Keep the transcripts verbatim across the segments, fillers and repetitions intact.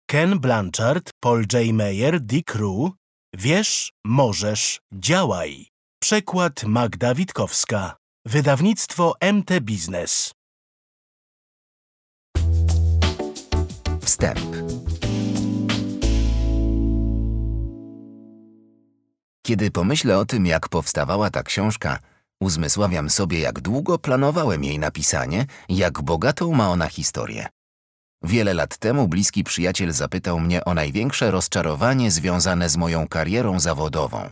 Ken Blanchard, Paul J. Meyer, Dick Rue. Wiesz, możesz, działaj. Przekład Magda Witkowska. Wydawnictwo M T Biznes. Wstęp. Kiedy pomyślę o tym, jak powstawała ta książka, uzmysławiam sobie, jak długo planowałem jej napisanie, jak bogatą ma ona historię. Wiele lat temu bliski przyjaciel zapytał mnie o największe rozczarowanie związane z moją karierą zawodową.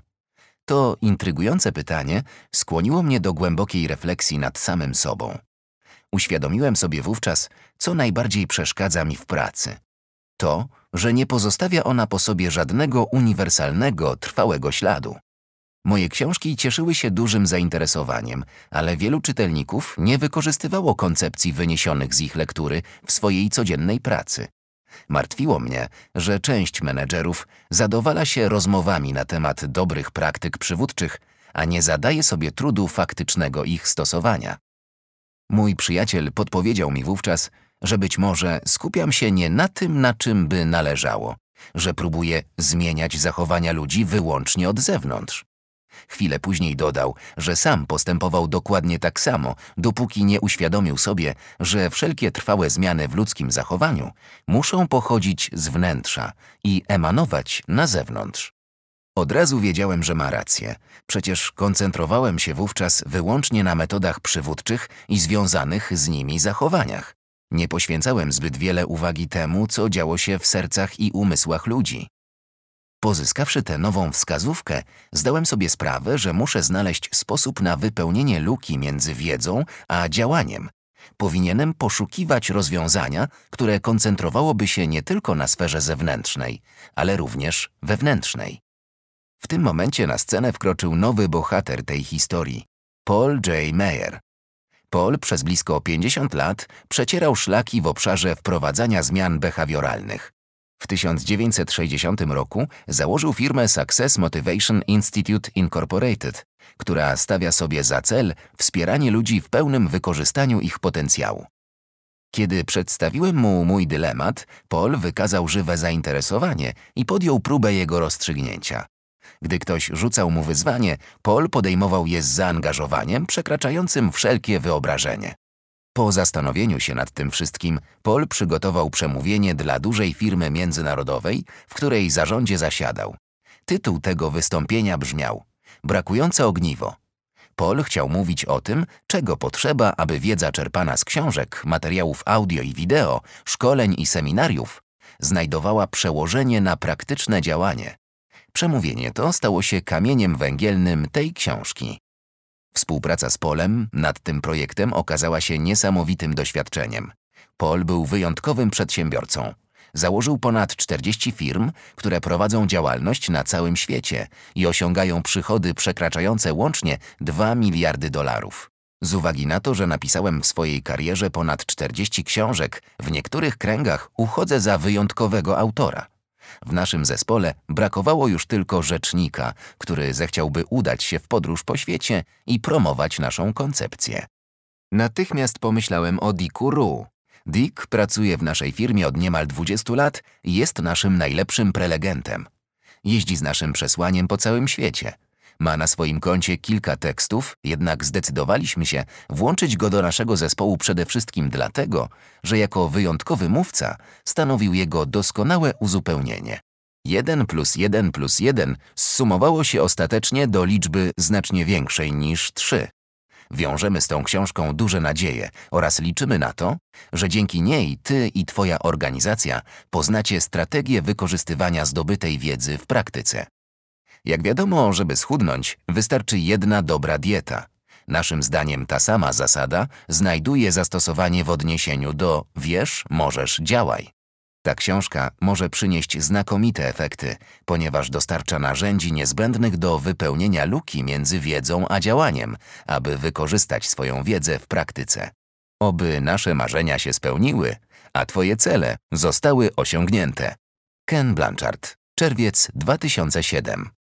To intrygujące pytanie skłoniło mnie do głębokiej refleksji nad samym sobą. Uświadomiłem sobie wówczas, co najbardziej przeszkadza mi w pracy. To, że nie pozostawia ona po sobie żadnego uniwersalnego, trwałego śladu. Moje książki cieszyły się dużym zainteresowaniem, ale wielu czytelników nie wykorzystywało koncepcji wyniesionych z ich lektury w swojej codziennej pracy. Martwiło mnie, że część menedżerów zadowala się rozmowami na temat dobrych praktyk przywódczych, a nie zadaje sobie trudu faktycznego ich stosowania. Mój przyjaciel podpowiedział mi wówczas, że być może skupiam się nie na tym, na czym by należało, że próbuję zmieniać zachowania ludzi wyłącznie od zewnątrz. Chwilę później dodał, że sam postępował dokładnie tak samo, dopóki nie uświadomił sobie, że wszelkie trwałe zmiany w ludzkim zachowaniu muszą pochodzić z wnętrza i emanować na zewnątrz. Od razu wiedziałem, że ma rację. Przecież koncentrowałem się wówczas wyłącznie na metodach przywódczych i związanych z nimi zachowaniach. Nie poświęcałem zbyt wiele uwagi temu, co działo się w sercach i umysłach ludzi. Pozyskawszy tę nową wskazówkę, zdałem sobie sprawę, że muszę znaleźć sposób na wypełnienie luki między wiedzą a działaniem. Powinienem poszukiwać rozwiązania, które koncentrowałoby się nie tylko na sferze zewnętrznej, ale również wewnętrznej. W tym momencie na scenę wkroczył nowy bohater tej historii – Paul J. Meyer. Paul przez blisko pięćdziesiąt lat przecierał szlaki w obszarze wprowadzania zmian behawioralnych. W tysiąc dziewięćset sześćdziesiątym roku założył firmę Success Motivation Institute Incorporated, która stawia sobie za cel wspieranie ludzi w pełnym wykorzystaniu ich potencjału. Kiedy przedstawiłem mu mój dylemat, Paul wykazał żywe zainteresowanie i podjął próbę jego rozstrzygnięcia. Gdy ktoś rzucał mu wyzwanie, Paul podejmował je z zaangażowaniem przekraczającym wszelkie wyobrażenie. Po zastanowieniu się nad tym wszystkim, Paul przygotował przemówienie dla dużej firmy międzynarodowej, w której zarządzie zasiadał. Tytuł tego wystąpienia brzmiał „Brakujące ogniwo”. Paul chciał mówić o tym, czego potrzeba, aby wiedza czerpana z książek, materiałów audio i wideo, szkoleń i seminariów znajdowała przełożenie na praktyczne działanie. Przemówienie to stało się kamieniem węgielnym tej książki. Współpraca z Paulem nad tym projektem okazała się niesamowitym doświadczeniem. Paul był wyjątkowym przedsiębiorcą. Założył ponad czterdzieści firm, które prowadzą działalność na całym świecie i osiągają przychody przekraczające łącznie dwa miliardy dolarów. Z uwagi na to, że napisałem w swojej karierze ponad czterdzieści książek, w niektórych kręgach uchodzę za wyjątkowego autora. W naszym zespole brakowało już tylko rzecznika, który zechciałby udać się w podróż po świecie i promować naszą koncepcję. Natychmiast pomyślałem o Dicku Rue. Dick pracuje w naszej firmie od niemal dwudziestu lat i jest naszym najlepszym prelegentem. Jeździ z naszym przesłaniem po całym świecie. Ma na swoim koncie kilka tekstów, jednak zdecydowaliśmy się włączyć go do naszego zespołu przede wszystkim dlatego, że jako wyjątkowy mówca stanowił jego doskonałe uzupełnienie. Jeden plus jeden plus jeden zsumowało się ostatecznie do liczby znacznie większej niż trzy. Wiążemy z tą książką duże nadzieje oraz liczymy na to, że dzięki niej ty i twoja organizacja poznacie strategię wykorzystywania zdobytej wiedzy w praktyce. Jak wiadomo, żeby schudnąć, wystarczy jedna dobra dieta. Naszym zdaniem ta sama zasada znajduje zastosowanie w odniesieniu do wiesz, możesz, działaj. Ta książka może przynieść znakomite efekty, ponieważ dostarcza narzędzi niezbędnych do wypełnienia luki między wiedzą a działaniem, aby wykorzystać swoją wiedzę w praktyce. Oby nasze marzenia się spełniły, a twoje cele zostały osiągnięte. Ken Blanchard, czerwiec dwa tysiące siódmy.